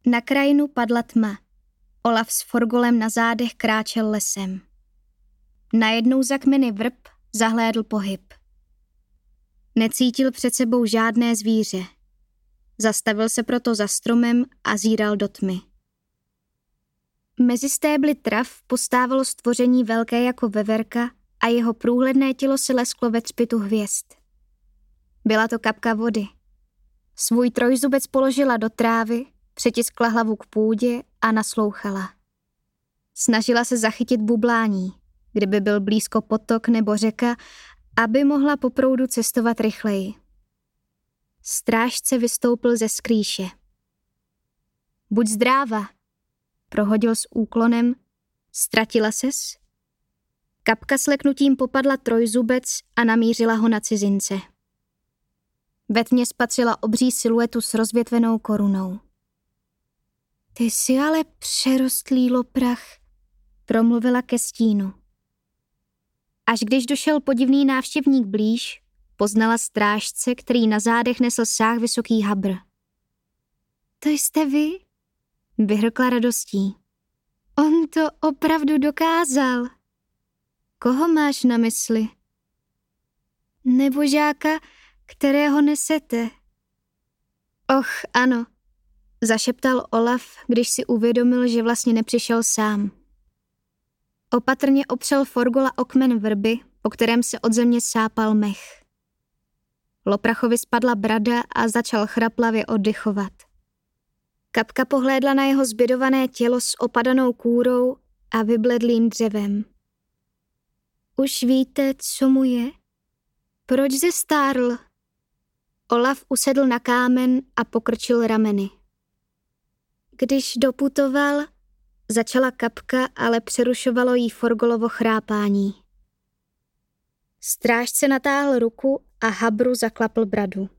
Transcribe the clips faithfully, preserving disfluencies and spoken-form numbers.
Na krajinu padla tma. Olaf s Forgolem na zádech kráčel lesem. Najednou za kmeny vrb zahlédl pohyb. Necítil před sebou žádné zvíře. Zastavil se proto za stromem a zíral do tmy. Mezi stébly trav postávalo stvoření velké jako veverka a jeho průhledné tělo se lesklo ve třpitu hvězd. Byla to kapka vody. Svůj trojzubec položila do trávy, přitiskla hlavu k půdě a naslouchala. Snažila se zachytit bublání, kdyby byl blízko potok nebo řeka, aby mohla po proudu cestovat rychleji. Strážce vystoupil ze skrýše. Buď zdráva, prohodil s úklonem. Ztratila ses? Kapka s leknutím popadla trojzubec a namířila ho na cizince. Ve tmě spatřila obří siluetu s rozvětvenou korunou. Ty jsi ale přerostlý loprach, promluvila ke stínu. Až když došel podivný návštěvník blíž, poznala strážce, který na zádech nesl sáh vysoký habr. To jste vy? Vyhrkla radostí. On to opravdu dokázal. Koho máš na mysli? Nebožáka, kterého nesete. Och, ano, zašeptal Olaf, když si uvědomil, že vlastně nepřišel sám. Opatrně opřel Forgola o kmen vrby, po kterém se od země sápal mech. Loprachovi spadla brada a začal chraplavě oddychovat. Kapka pohlédla na jeho zbědované tělo s opadanou kůrou a vybledlým dřevem. Už víte, co mu je? Proč zestárl? Olaf usedl na kámen a pokrčil rameny. Když doputoval, začala Kapka, ale přerušovalo jí Forgolovo chrápání. Strážce natáhl ruku a habru zaklapl bradu.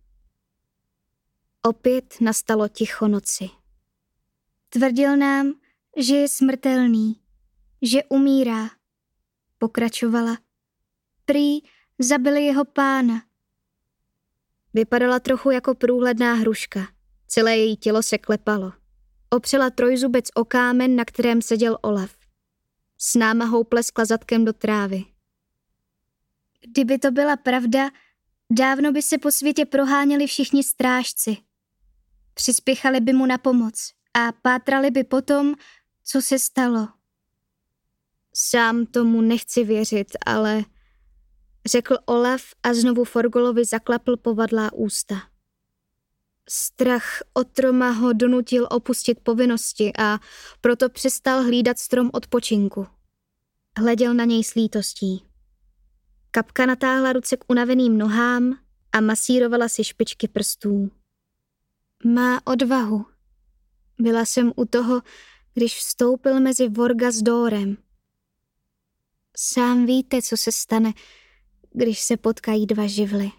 Opět nastalo ticho noci. Tvrdil nám, že je smrtelný, že umírá. Pokračovala. Prý zabili jeho pána. Vypadala trochu jako průhledná hruška. Celé její tělo se klepalo. Opřela trojzubec o kámen, na kterém seděl Olaf. S námahou pleskla zadkem do trávy. Kdyby to byla pravda, dávno by se po světě proháněli všichni strážci. Přispěchali by mu na pomoc a pátrali by potom, co se stalo. Sám tomu nechci věřit, ale... řekl Olaf a znovu Forgolovi zaklapl povadlá ústa. Strach otroma ho donutil opustit povinnosti a proto přestal hlídat strom odpočinku. Hleděl na něj s lítostí. Kapka natáhla ruce k unaveným nohám a masírovala si špičky prstů. Má odvahu. Byla jsem u toho, když vstoupil mezi Vorga s Dórem. Sám víte, co se stane, když se potkají dva živly.